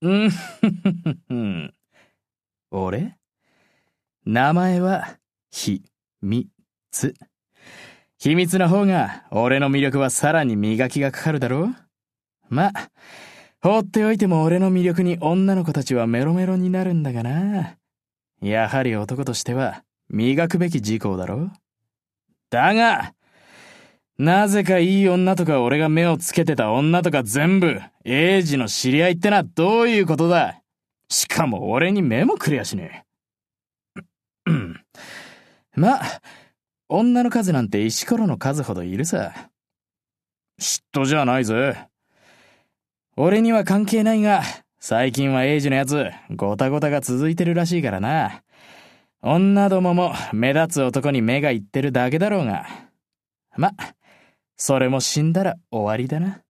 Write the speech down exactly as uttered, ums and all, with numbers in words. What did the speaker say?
うんふふふん。俺？名前は、ひ、み、つ。秘密の方が、俺の魅力はさらに磨きがかかるだろう？ま、放っておいても俺の魅力に女の子たちはメロメロになるんだがな。やはり男としては、磨くべき事項だろ？だが、なぜかいい女とか俺が目をつけてた女とか全部、エイジの知り合いってのはどういうことだ？しかも俺に目もくれやしねえ。うん。ま、女の数なんて石ころの数ほどいるさ。嫉妬じゃないぜ。俺には関係ないが、最近はエイジのやつ、ゴタゴタが続いてるらしいからな。女どもも目立つ男に目がいってるだけだろうが。ま、それも死んだら終わりだな。